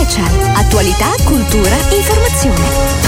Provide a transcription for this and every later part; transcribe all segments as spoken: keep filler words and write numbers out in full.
Special. Attualità, cultura, informazione.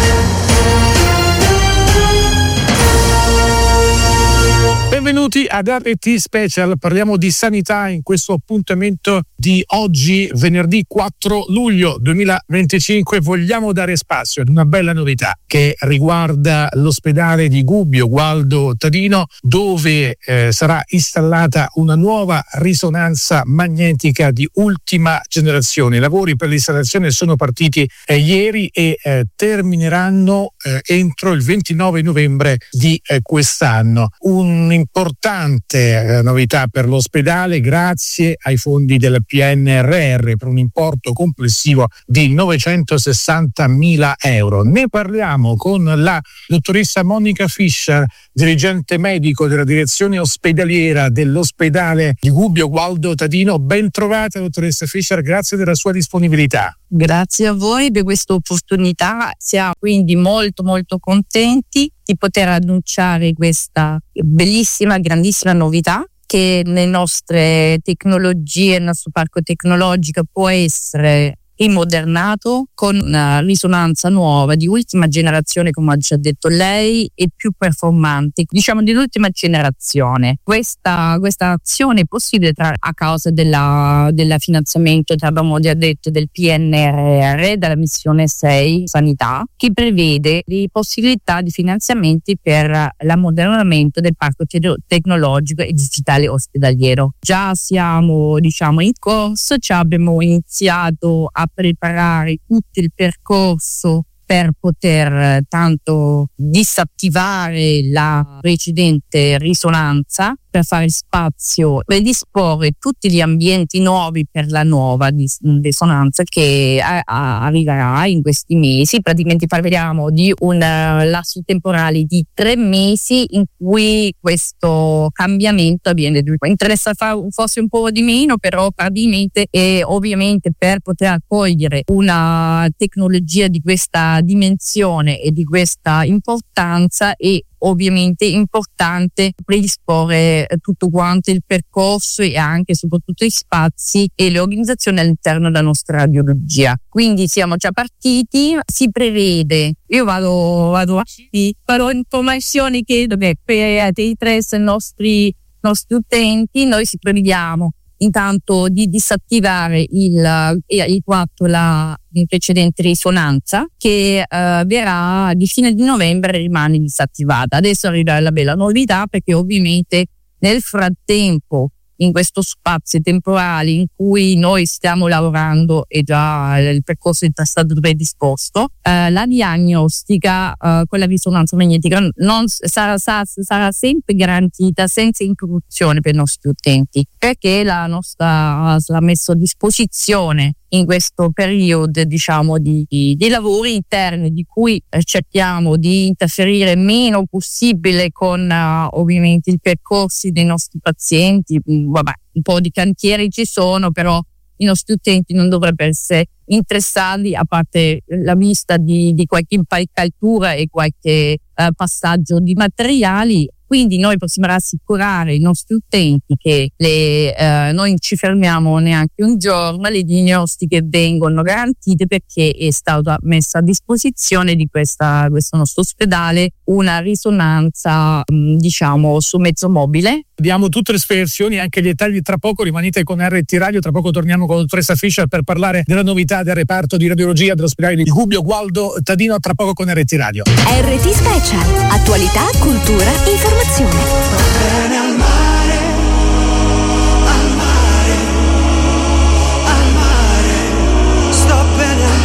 Benvenuti ad R T Special, parliamo di sanità in questo appuntamento di oggi, venerdì quattro luglio duemilaventicinque. Vogliamo dare spazio ad una bella novità che riguarda l'ospedale di Gubbio Gualdo Tadino, dove eh, sarà installata una nuova risonanza magnetica di ultima generazione. I lavori per l'installazione sono partiti eh, ieri e eh, termineranno eh, entro il ventinove novembre di eh, quest'anno. Un importante eh, novità per l'ospedale grazie ai fondi del P N R R per un importo complessivo di novecentosessantamila euro. Ne parliamo con la dottoressa Monica Fischer, dirigente medico della direzione ospedaliera dell'ospedale di Gubbio Gualdo Tadino. Ben trovata, dottoressa Fischer, grazie della sua disponibilità. Grazie a voi per questa opportunità, siamo quindi molto molto contenti di poter annunciare questa bellissima, grandissima novità che le nostre tecnologie, il nostro parco tecnologico può essere immodernato con una risonanza nuova di ultima generazione, come ha già detto lei, e più performante, diciamo di ultima generazione. Questa, questa azione è possibile tra, a causa della, della finanziamento, abbiamo già detto, del P N R R, della missione sei Sanità, che prevede le possibilità di finanziamenti per l'ammodernamento del parco te- tecnologico e digitale ospedaliero. Già siamo, diciamo, in corso, ci abbiamo iniziato a preparare tutto il percorso per poter tanto disattivare la precedente risonanza, per fare spazio e disporre tutti gli ambienti nuovi per la nuova risonanza che a- a- arriverà in questi mesi. Praticamente parliamo di un uh, lasso temporale di tre mesi in cui questo cambiamento avviene. Interessa fare forse un po' di meno, però praticamente, e ovviamente per poter accogliere una tecnologia di questa dimensione e di questa importanza è ovviamente importante predisporre tutto quanto il percorso e anche soprattutto i spazi e le organizzazioni all'interno della nostra radiologia. Quindi siamo già partiti, si prevede, io vado vado avanti, farò informazioni che vabbè, per i tre nostri nostri utenti. Noi si prevediamo intanto di disattivare il, il quattro la in precedente risonanza che uh, verrà di fine di novembre, rimane disattivata. Adesso arriva la bella novità, perché ovviamente nel frattempo, in questo spazio temporale in cui noi stiamo lavorando e già il percorso è stato predisposto, eh, la diagnostica eh, con la risonanza magnetica non sarà, sarà, sarà sempre garantita senza interruzione per i nostri utenti, perché la nostra ha messo a disposizione in questo periodo, diciamo, di, di, di lavori interni di cui eh, cerchiamo di interferire meno possibile con uh, ovviamente i percorsi dei nostri pazienti. Vabbè, un po' di cantieri ci sono, però i nostri utenti non dovrebbero essere interessati, a parte la vista di, di qualche impalcatura e qualche uh, passaggio di materiali. Quindi noi possiamo rassicurare i nostri utenti che le, eh, noi non ci fermiamo neanche un giorno, le diagnostiche vengono garantite, perché è stata messa a disposizione di questa, questo nostro ospedale una risonanza, mh, diciamo, su mezzo mobile. Diamo tutte le spiegazioni e anche gli dettagli tra poco. Rimanete con R T Radio, tra poco torniamo con la dottoressa Fischer per parlare della novità del reparto di radiologia dell'ospedale di Gubbio Gualdo Tadino, tra poco con R T Radio. R T Special, attualità, cultura, informazione. Bene al mare, al mare, al mare, sto bene al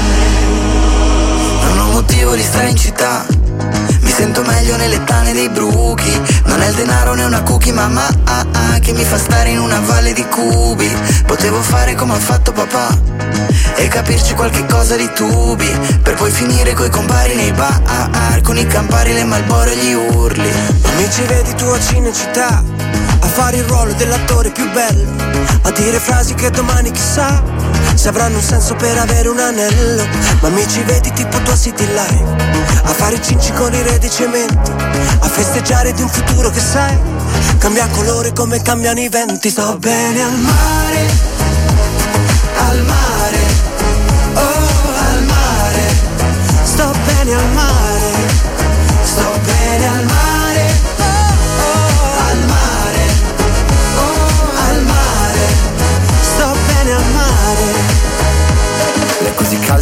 mare. Non ho motivo di stare in città, mi sento meglio nelle tane dei bruchi. Non è il denaro né una cookie, mamma ah, ah, che mi fa stare in una valle di cubi. Potevo fare come ha fatto papà e capirci qualche cosa di tubi, per poi finire coi compari nei bar, con i campari, le Marlboro e gli urli. Ma mi ci vedi tu a Cinecittà, a fare il ruolo dell'attore più bello, a dire frasi che domani chissà se avranno un senso per avere un anello. Ma mi ci vedi tipo tua City Life, a fare i cinci con i re di cemento, a festeggiare di un futuro che sai cambia colore come cambiano i venti. Sto bene al mare, al mare,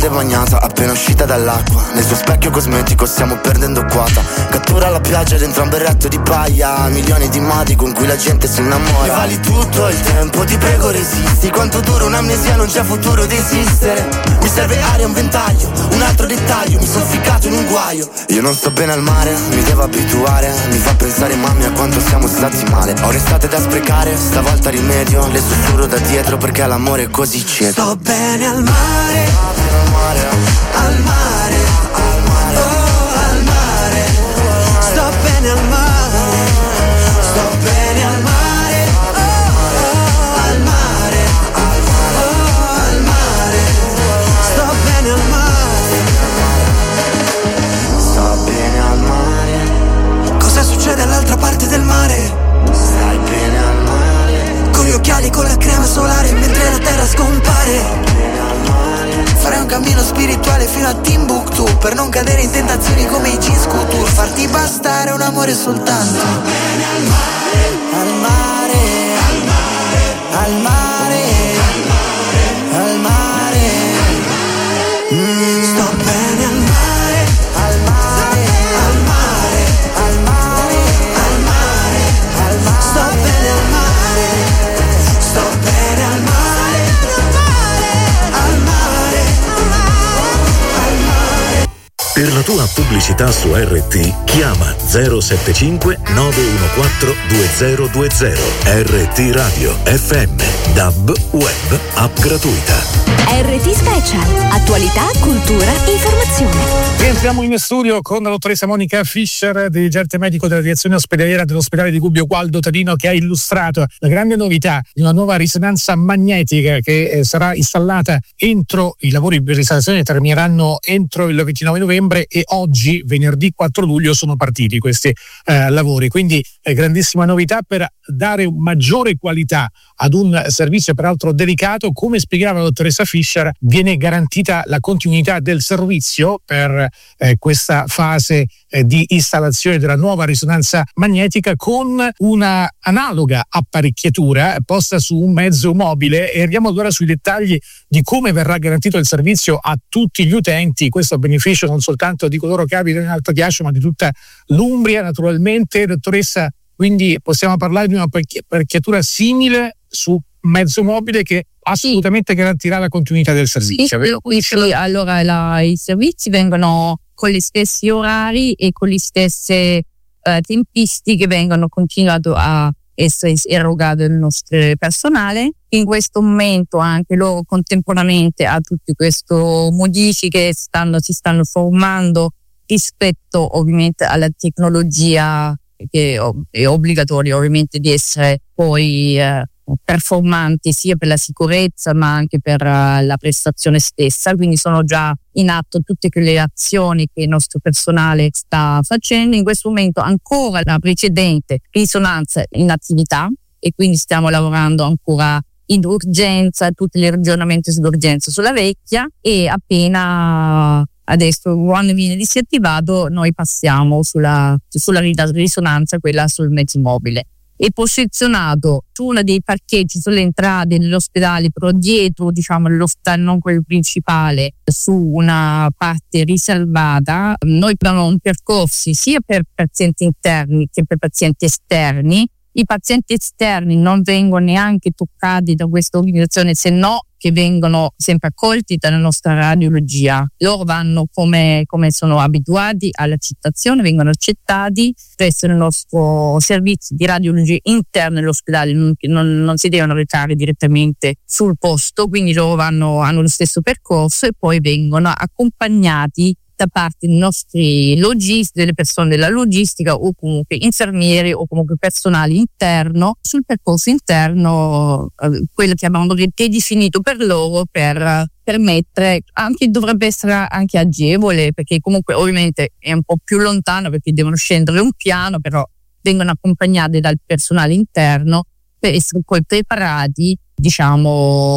si è bagnata appena uscita dall'acqua. Nel suo specchio cosmetico stiamo perdendo quota. Cattura la piaggia dentro un berretto di paglia. Milioni di modi con cui la gente si innamora. Mi vali tutto il tempo, ti prego resisti. Quanto dura un'amnesia, non c'è futuro di esistere. Mi serve aria, un ventaglio, un altro dettaglio. Mi sono ficcato in un guaio. Io non sto bene al mare, mi devo abituare. Mi fa pensare mamma a quanto siamo stati male. Ho l'estate da sprecare, stavolta rimedio. Le sussurro da dietro perché l'amore è così cedo. Sto bene al mare, al mare, al mare, al mare, oh, al mare. Sto bene al mare, sto bene al mare, oh, oh, al mare, al mare, oh, al mare. Sto bene al mare, Sto bene al mare. cosa succede all'altra parte del mare? Stai bene al mare. Con gli occhiali, con la crema solare, mentre la terra scompare. Farei un cammino spirituale fino a Timbuktu, per non cadere in tentazioni come i jeans couture. Farti bastare un amore soltanto. Sto bene al mare, al mare, al mare, al mare, al mare, mm. Sto bene al mare, al mare, al mare, al mare, al mare, al mare. sto bene al mare, sto bene al mare, al mare, al mare. Per la tua pubblicità su R T chiama zero sette cinque nove uno quattro due zero due zero. R T Radio F M, D A B, web, app gratuita. R T Special, attualità, cultura, informazione. Rientriamo in studio con la dottoressa Monica Fischer, dirigente medico della direzione ospedaliera dell'ospedale di Gubbio Gualdo Tadino, che ha illustrato la grande novità di una nuova risonanza magnetica che eh, sarà installata entro, i lavori per installazione termineranno entro il ventinove novembre e oggi, venerdì quattro luglio, sono partiti questi eh, lavori. Quindi eh, grandissima novità per dare maggiore qualità ad un servizio peraltro delicato. Come spiegava la dottoressa Fischer, viene garantita la continuità del servizio per eh, questa fase eh, di installazione della nuova risonanza magnetica con una analoga apparecchiatura posta su un mezzo mobile, e andiamo allora sui dettagli di come verrà garantito il servizio a tutti gli utenti. Questo a beneficio non soltanto di coloro che abitano in Alto Ghiaccio, ma di tutta l'Umbria naturalmente. Dottoressa, quindi possiamo parlare di una apparecchiatura simile su mezzo mobile che assolutamente sì, garantirà la continuità del servizio. Sì, sì, allora la, i servizi vengono con gli stessi orari e con le stesse uh, tempistiche, vengono continuato a essere erogati al nostro personale. In questo momento anche loro contemporaneamente a tutte queste modifiche stanno, si stanno formando rispetto ovviamente alla tecnologia, che è obbligatorio ovviamente di essere poi eh, performanti sia per la sicurezza ma anche per uh, la prestazione stessa. Quindi sono già in atto tutte quelle azioni che il nostro personale sta facendo. In questo momento ancora la precedente risonanza in attività e quindi stiamo lavorando ancora in urgenza, tutti gli ragionamenti sull'urgenza sulla vecchia, e appena adesso quando viene disattivato noi passiamo sulla, sulla risonanza, quella sul mezzo mobile. È posizionato su uno dei parcheggi sulle entrate dell'ospedale, però dietro, diciamo, l'ospedale, non quello principale, su una parte riservata. Noi abbiamo un percorso sia per pazienti interni che per pazienti esterni. I pazienti esterni non vengono neanche toccati da questa organizzazione, se no che vengono sempre accolti dalla nostra radiologia. Loro vanno come, come sono abituati all'accettazione, vengono accettati presso il nostro servizio di radiologia interna dell'ospedale, non, non, non si devono recare direttamente sul posto, quindi loro vanno, hanno lo stesso percorso e poi vengono accompagnati da parte dei nostri logisti, delle persone della logistica o comunque infermieri o comunque personale interno sul percorso interno, eh, quello che abbiamo definito per loro per permettere, anche dovrebbe essere anche agevole, perché comunque ovviamente è un po' più lontano perché devono scendere un piano, però vengono accompagnati dal personale interno per essere poi preparati, diciamo,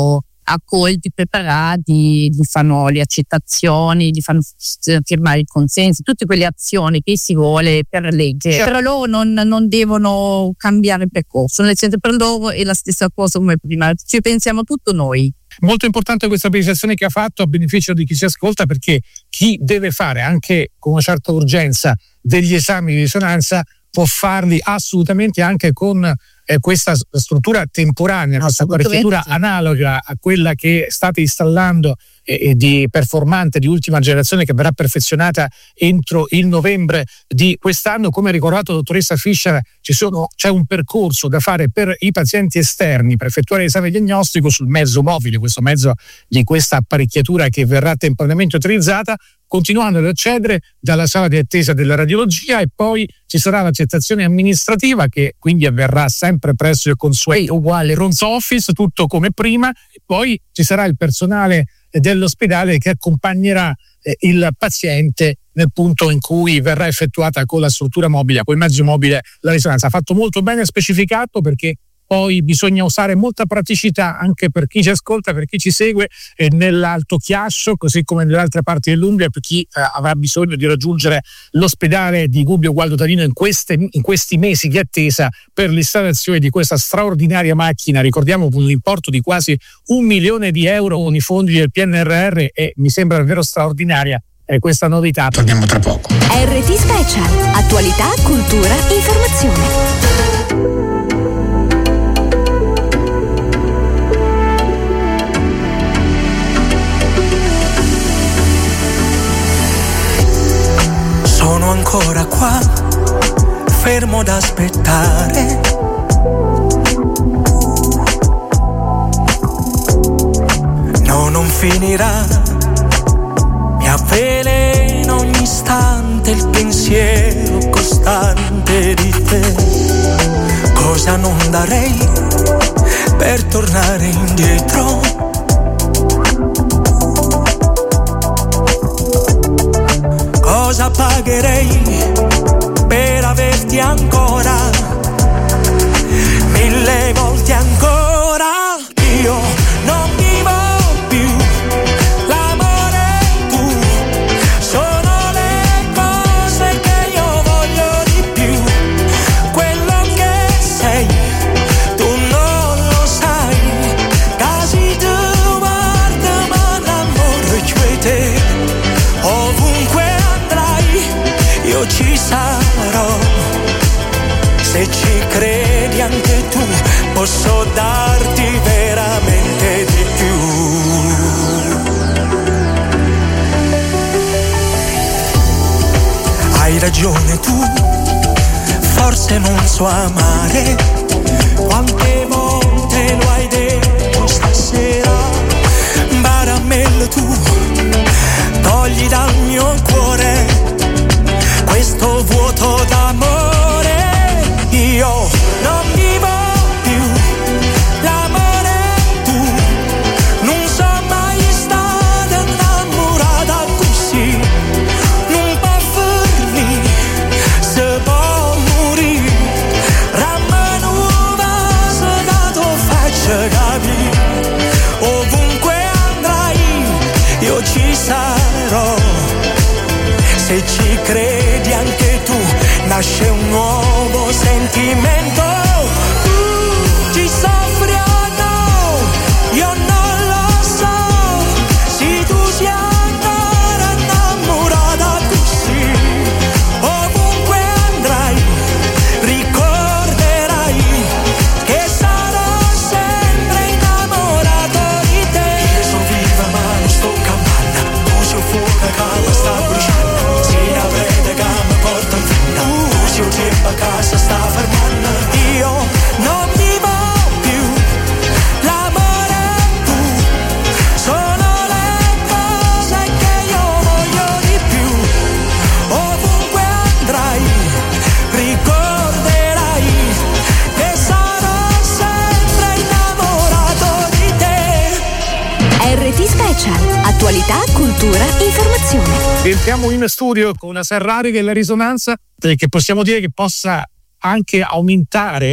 accolti, preparati, gli fanno le accettazioni, gli fanno firmare i consensi, tutte quelle azioni che si vuole per legge. Certo. Però loro non, non devono cambiare percorso, nel senso, per loro è la stessa cosa come prima, ci pensiamo tutto noi. Molto importante questa precisazione che ha fatto a beneficio di chi ci ascolta, perché chi deve fare anche con una certa urgenza degli esami di risonanza può farli assolutamente anche con eh, questa struttura temporanea, questa apparecchiatura analoga a quella che state installando eh, di performante di ultima generazione, che verrà perfezionata entro il novembre di quest'anno. Come ha ricordato la dottoressa Fischer, ci sono, c'è un percorso da fare per i pazienti esterni per effettuare l'esame diagnostico sul mezzo mobile, questo mezzo di questa apparecchiatura che verrà temporaneamente utilizzata, continuando ad accedere dalla sala di attesa della radiologia, e poi ci sarà l'accettazione amministrativa, che quindi avverrà sempre presso il consueto uguale front office, tutto come prima, e poi ci sarà il personale dell'ospedale che accompagnerà eh, il paziente nel punto in cui verrà effettuata con la struttura mobile, con il mezzo mobile, la risonanza. Ha fatto molto bene, specificato, perché poi bisogna usare molta praticità anche per chi ci ascolta, per chi ci segue eh, nell'Alto Chiasso, così come nelle altre parti dell'Umbria, per chi eh, avrà bisogno di raggiungere l'ospedale di Gubbio Gualdo-Tarino in, queste, in questi mesi di attesa per l'installazione di questa straordinaria macchina. Ricordiamo, con un importo di quasi un milione di euro con i fondi del P N R R, e mi sembra davvero straordinaria eh, questa novità. Torniamo tra poco. R T Special, attualità, cultura, informazione. Sono ancora qua, fermo ad aspettare. No, non finirà. Mi avvelena ogni istante il pensiero costante di te. Cosa non darei per tornare indietro? Cosa pagherei per averti ancora? Mille volte ancora. Io non vivo più l'amore, tu. Sono le cose che io voglio di più. Quello che sei, tu non lo sai. Casi tu guarda, ma l'amore c'è te. Ovunque io ci sarò, se ci credi anche tu, posso darti veramente di più. Hai ragione tu, forse non so amare, quante volte lo hai detto stasera. Baramello tu, togli dal mio cuore questo vuoto d'amore. Io non vivo più l'amore, tu. Non so mai stare innamorata così. Non può finire, se può morire. Rammanuva se dato faccia capire. Ovunque andrai io ci sarò. Se ci credi anche tu, nasce un nuovo sentimento. Tu ci soffri o no? Io non lo so. Se tu sei ancora innamorata così, ovunque andrai, ricorderai che sarò sempre innamorato di te. Io sono viva ma non sto campando, tu sei fuoco che sta bruciando. A casa sta fermando. Io non vivo più l'amore, tu. Sono le cose che io voglio di più. Ovunque andrai, ricorderai che sarò sempre innamorato di te. R T Special, attualità, cultura, informazione. Entriamo in studio con una Ferrari della risonanza, che possiamo dire che possa anche aumentare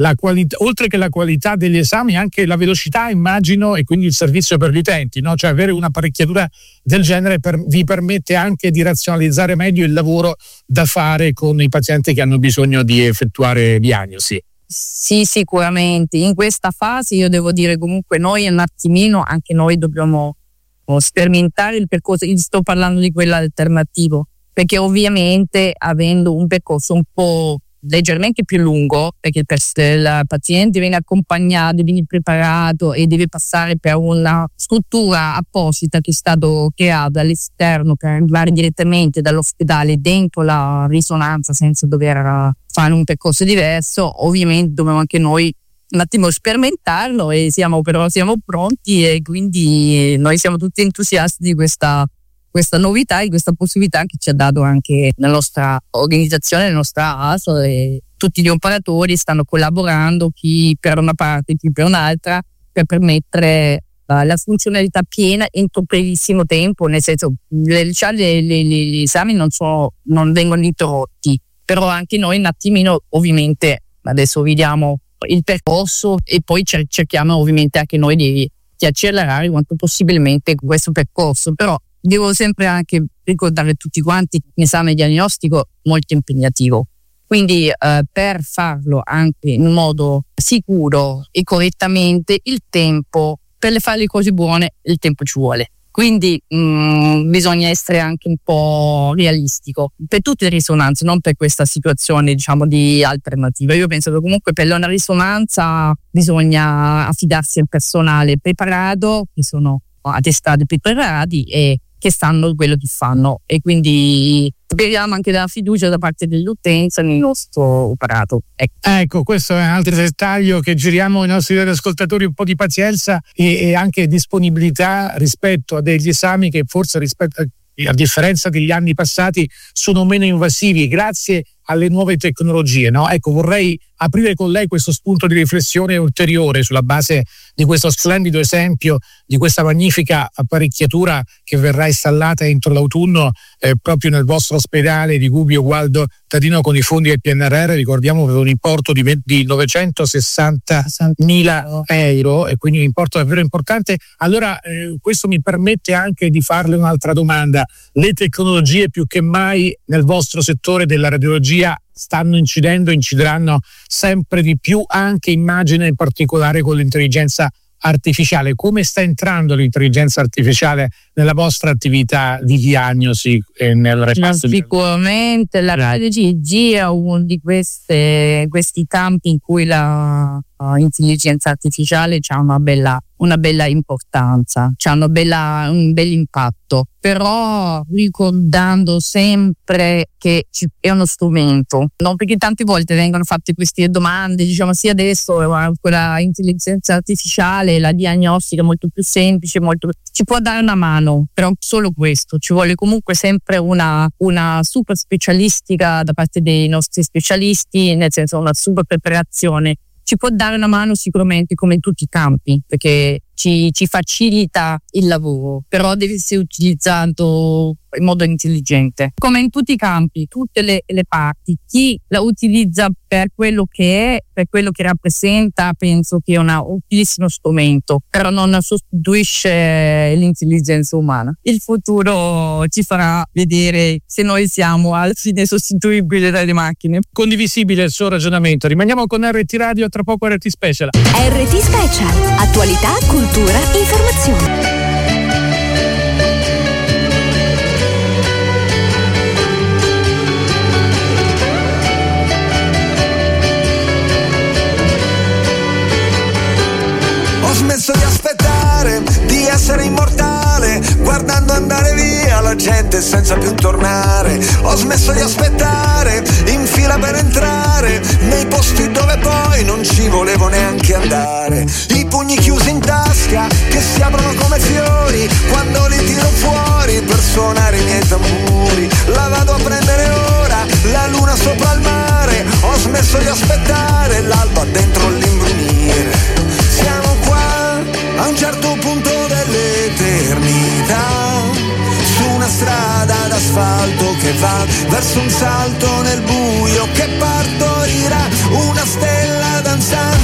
la qualità, oltre che la qualità degli esami, anche la velocità, immagino, e quindi il servizio per gli utenti, no? Cioè avere un'apparecchiatura del genere per, vi permette anche di razionalizzare meglio il lavoro da fare con i pazienti che hanno bisogno di effettuare diagnosi. Sì, sicuramente. In questa fase io devo dire comunque noi un attimino, anche noi dobbiamo sperimentare il percorso, io sto parlando di quello alternativo, perché ovviamente avendo un percorso un po' leggermente più lungo, perché il, pers- il paziente viene accompagnato, viene preparato e deve passare per una struttura apposita che è stato creata all'esterno per arrivare direttamente dall'ospedale dentro la risonanza senza dover fare un percorso diverso, ovviamente dobbiamo anche noi un attimo sperimentarlo e siamo però siamo pronti, e quindi noi siamo tutti entusiasti di questa questa novità, di questa possibilità che ci ha dato anche la nostra organizzazione, la nostra A S L, e tutti gli operatori stanno collaborando, chi per una parte, chi per un'altra, per permettere uh, la funzionalità piena entro brevissimo tempo, nel senso le, le, le, gli esami non, sono, non vengono interrotti, però anche noi un attimino ovviamente adesso vediamo il percorso e poi cer- cerchiamo ovviamente anche noi di, di accelerare quanto possibilmente questo percorso, però devo sempre anche ricordare a tutti quanti che l'esame diagnostico è molto impegnativo, quindi eh, per farlo anche in modo sicuro e correttamente il tempo, per fare le cose buone il tempo ci vuole, quindi mh, bisogna essere anche un po' realistico per tutte le risonanze, non per questa situazione diciamo di alternativa. Io penso che comunque per una risonanza bisogna affidarsi al personale preparato, che sono attestati preparati e che sanno quello che fanno, e quindi speriamo anche della fiducia da parte dell'utenza nel nostro operato. Ecco, ecco questo è un altro dettaglio che giriamo ai nostri ascoltatori, un po' di pazienza e, e anche disponibilità rispetto a degli esami che forse rispetto a, a differenza degli anni passati sono meno invasivi grazie alle nuove tecnologie, no? Ecco, vorrei aprire con lei questo spunto di riflessione ulteriore sulla base di questo splendido esempio, di questa magnifica apparecchiatura che verrà installata entro l'autunno eh, proprio nel vostro ospedale di Gubbio Gualdo Tadino con i fondi del P N R R. Ricordiamo per un importo di, di novecentosessantamila euro, e quindi un importo davvero importante. Allora eh, questo mi permette anche di farle un'altra domanda. Le tecnologie più che mai nel vostro settore della radiologia stanno incidendo, incideranno sempre di più, anche immagine in particolare con l'intelligenza artificiale. Come sta entrando l'intelligenza artificiale nella vostra attività di diagnosi e nel reparto? Sicuramente la radiologia è uno di queste, questi campi in cui la uh, intelligenza artificiale ha una bella una bella importanza, c'ha una bella, un bel impatto, però ricordando sempre che è uno strumento, no? Perché tante volte vengono fatte queste domande, diciamo sia adesso con la intelligenza artificiale, la diagnostica è molto più semplice, molto ci può dare una mano, però solo questo, ci vuole comunque sempre una, una super specialistica da parte dei nostri specialisti, nel senso una super preparazione. Ci può dare una mano sicuramente come in tutti i campi, perché ci, ci facilita il lavoro, però deve essere utilizzato in modo intelligente. Come in tutti i campi, tutte le, le parti, chi la utilizza per quello che è, per quello che rappresenta, penso che è un utilissimo strumento, però non sostituisce l'intelligenza umana. Il futuro ci farà vedere se noi siamo alla fine sostituibili dalle macchine. Condivisibile il suo ragionamento. Rimaniamo con R T Radio, tra poco R T Special. R T Special, attualità, cultura, informazione. Ho smesso di aspettare, di essere immortale, guardando andare via la gente senza più tornare. Ho smesso di aspettare, in fila per entrare, nei posti dove poi non ci volevo neanche andare. I pugni chiusi in tasca, che si aprono come fiori, quando li tiro fuori per suonare i miei tamburi. La vado a prendere ora, la luna sopra il mare. Ho smesso di aspettare, l'alba dentro l'imbrunire. Siamo qua a un certo punto dell'eternità, su una strada d'asfalto che va verso un salto nel buio che partorirà, una stella danzante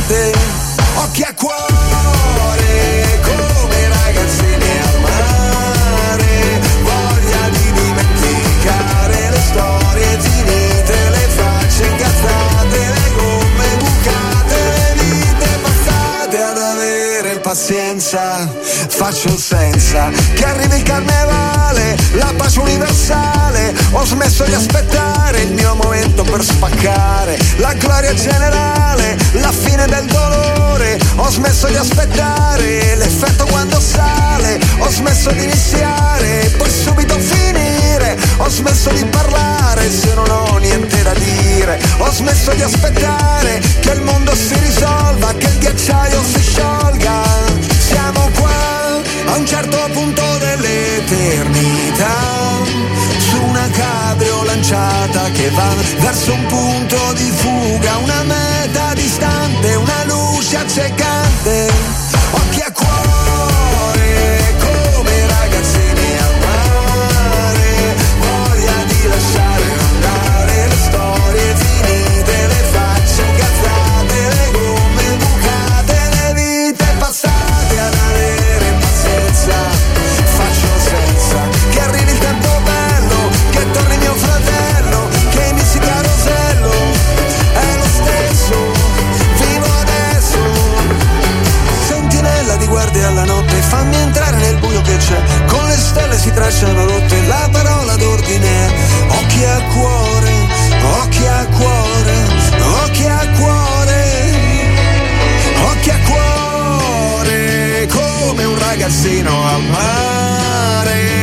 giocante, occhi a cuore, come ragazzini al mare, voglia di dimenticare le storie finite, le facce incazzate, le gomme bucate, le vite passate ad avere pazienza. Faccio senza che arrivi il carnevale, la pace universale, ho smesso di aspettare il mio momento per spaccare, la gloria generale, la fine del dolore, ho smesso di aspettare l'effetto quando sale, ho smesso di iniziare, poi subito finire, ho smesso di parlare se non ho niente da dire, ho smesso di aspettare che il mondo si risolva, che il ghiacciaio si sciolga, siamo qua a un certo punto dell'eternità, su una cabrio lanciata che va verso un punto di fuga, una meta distante, una luce accecante, occhi a cuore, come ragazzini al mare, voglia di lasciare andare le storie finite, le facce incazzate, le gomme bucate, le vite passate ad avere pazienza. Faccio senza che arrivi il tempo bello, che torni mio fratello, che inizi carosello, è lo stesso, vivo adesso. Sentinella di guardia alla notte, fammi entrare nel buio che c'è, con le stelle si tracciano rotte, la parola d'ordine, occhi a cuore, occhi a cuore, occhi a cuore, occhi a cuore, come un ragazzino al mare.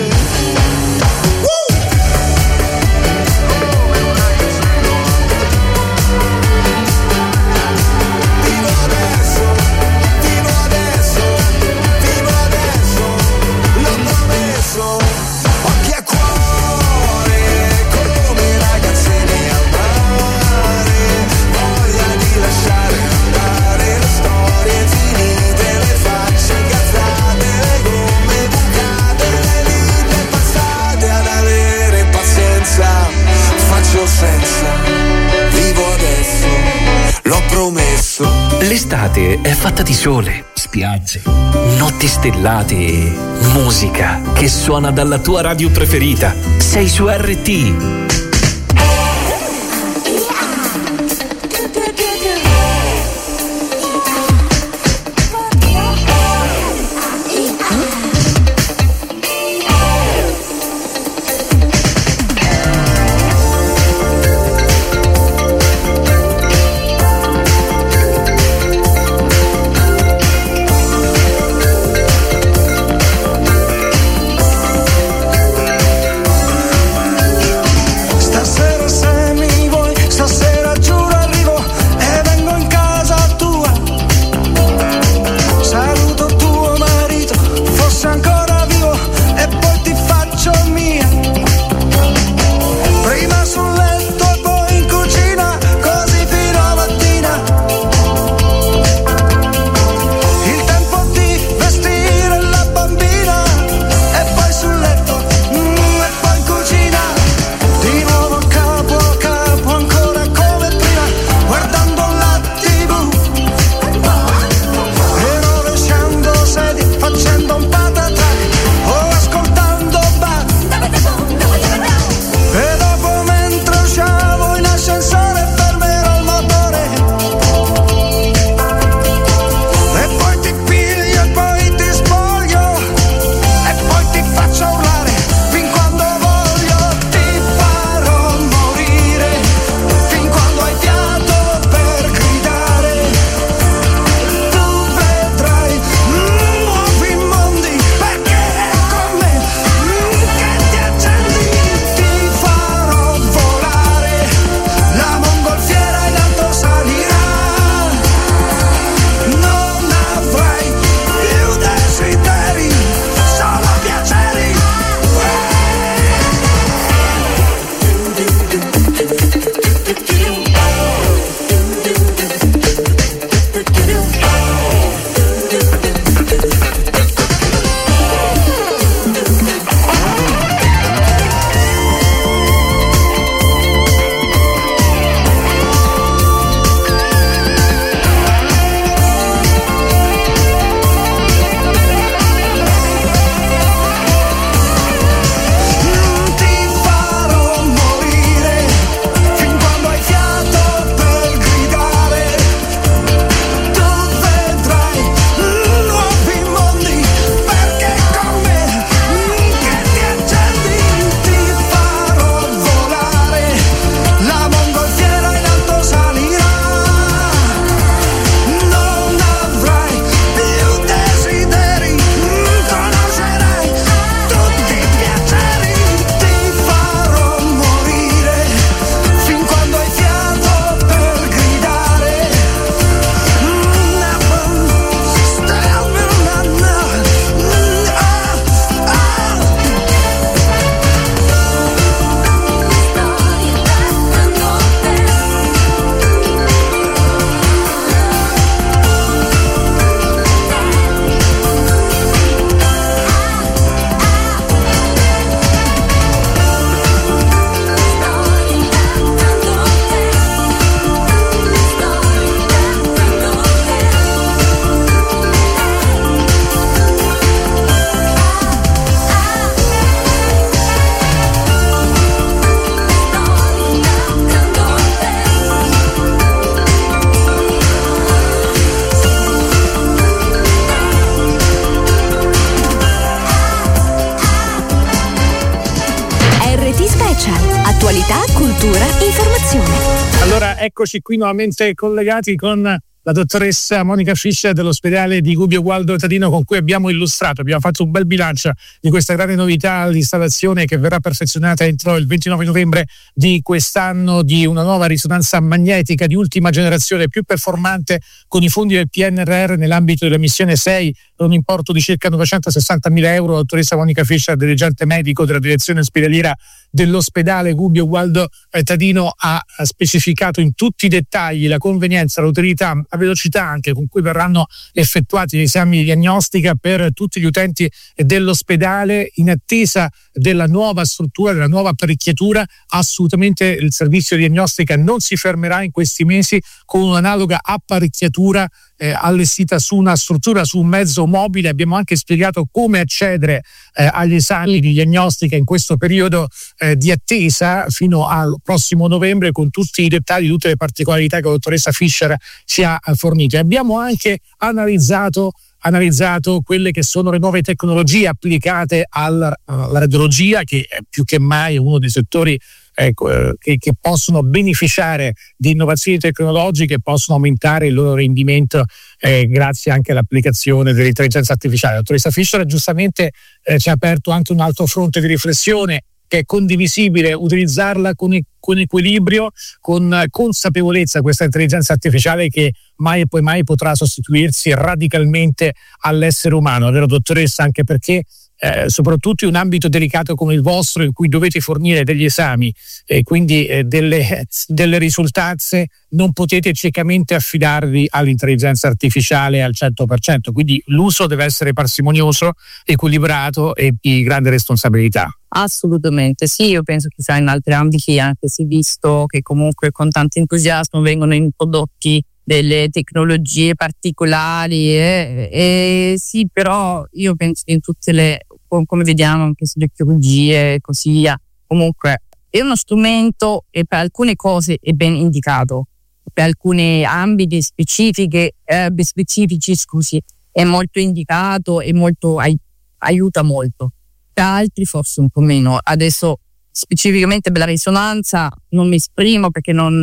Senza, vivo adesso, l'ho promesso. L'estate è fatta di sole, spiagge, notti stellate e musica che suona dalla tua radio preferita. Sei su R T. Facendo un patatrack Special. Attualità, cultura, informazione. Allora, eccoci qui nuovamente collegati con la dottoressa Monica Fischer dell'ospedale di Gubbio Gualdo Tadino, con cui abbiamo illustrato, abbiamo fatto un bel bilancio di questa grande novità, l'installazione che verrà perfezionata entro il ventinove novembre di quest'anno di una nuova risonanza magnetica di ultima generazione, più performante, con i fondi del P N R R nell'ambito della missione sei, per un importo di circa novecentosessantamila euro. La dottoressa Monica Fischer, dirigente medico della direzione ospedaliera dell'ospedale Gubbio Gualdo Tadino, ha specificato in tutti i dettagli la convenienza, l'utilità, la velocità anche con cui verranno effettuati gli esami di diagnostica per tutti gli utenti dell'ospedale. In attesa della nuova struttura, della nuova apparecchiatura, assolutamente il servizio di diagnostica non si fermerà in questi mesi con un'analoga apparecchiatura eh, allestita su una struttura, su un mezzo mobile. Abbiamo anche spiegato come accedere eh, agli esami di diagnostica in questo periodo eh, di attesa fino al prossimo novembre, con tutti i dettagli, tutte le particolarità che la dottoressa Fischer ci ha fornito. E abbiamo anche analizzato analizzato quelle che sono le nuove tecnologie applicate alla, alla radiologia, che è più che mai uno dei settori ecco, eh, che, che possono beneficiare di innovazioni tecnologiche, possono aumentare il loro rendimento eh, grazie anche all'applicazione dell'intelligenza artificiale. La dottoressa Fischer giustamente eh, ci ha aperto anche un altro fronte di riflessione, che è condivisibile utilizzarla con, con equilibrio, con consapevolezza, questa intelligenza artificiale che mai e poi mai potrà sostituirsi radicalmente all'essere umano, vero dottoressa? Anche perché eh, soprattutto in un ambito delicato come il vostro, in cui dovete fornire degli esami e quindi eh, delle, delle risultanze, non potete ciecamente affidarvi all'intelligenza artificiale al cento per cento, quindi l'uso deve essere parsimonioso, equilibrato e di grande responsabilità. Assolutamente sì, io penso che sia in altri ambiti anche si è visto che comunque con tanto entusiasmo vengono introdotti delle tecnologie particolari e, e sì, però io penso che in tutte le, come vediamo anche sulle chirurgie e così via, comunque è uno strumento e per alcune cose è ben indicato, per alcuni ambiti specifiche, eh, specifici scusi, è molto indicato e molto ai, aiuta molto. Per altri forse un po' meno. Adesso specificamente per la risonanza non mi esprimo perché non,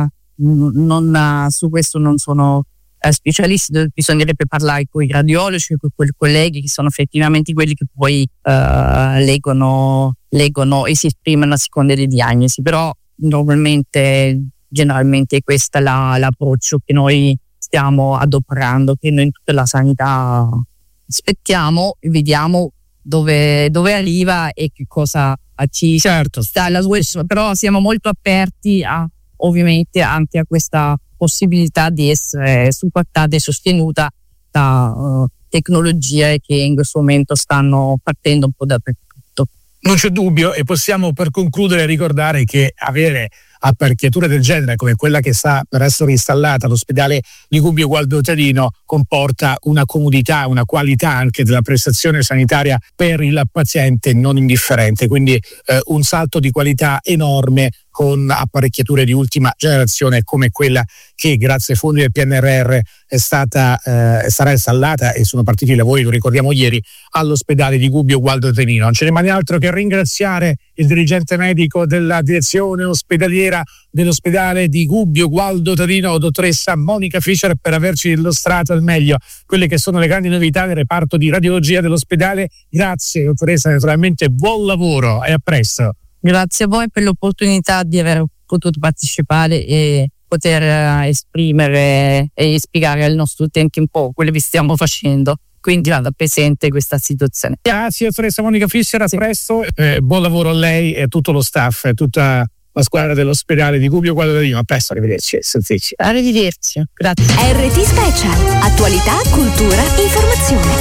non su questo non sono specialisti, bisognerebbe parlare con i radiologi, con quei colleghi che sono effettivamente quelli che poi uh, leggono, leggono e si esprimono a seconda delle diagnosi, però normalmente, generalmente questo è la, l'approccio che noi stiamo adoperando, che noi in tutta la sanità aspettiamo e vediamo Dove, dove arriva e che cosa ci certo. sta la sua, però siamo molto aperti a, ovviamente anche a questa possibilità di essere supportata e sostenuta da uh, tecnologie che in questo momento stanno partendo un po' dappertutto. Non c'è dubbio, e possiamo per concludere ricordare che avere apparecchiature del genere come quella che sta per essere installata all'ospedale di Gubbio Gualdo Tadino comporta una comodità, una qualità anche della prestazione sanitaria per il paziente non indifferente, quindi eh, un salto di qualità enorme con apparecchiature di ultima generazione come quella che grazie ai fondi del P N R R è stata eh, sarà installata, e sono partiti i lavori, lo ricordiamo ieri, all'ospedale di Gubbio Gualdo Tadino. Non ce ne rimane altro che ringraziare il dirigente medico della direzione ospedaliera dell'ospedale di Gubbio Gualdo Tadino, dottoressa Monica Fischer, per averci illustrato al meglio quelle che sono le grandi novità del reparto di radiologia dell'ospedale. Grazie dottoressa, naturalmente buon lavoro e a presto. Grazie a voi per l'opportunità di aver potuto partecipare e poter esprimere e spiegare al nostro utente un po' quello che stiamo facendo. Quindi vada presente questa situazione. Grazie dottoressa Monica Fischer, a sì. presto, eh, buon lavoro a lei e a tutto lo staff e tutta la squadra dell'ospedale di Gubbio Gualdo Tadino. A presto, arrivederci. Arrivederci, grazie. R T Special, attualità, cultura, informazione.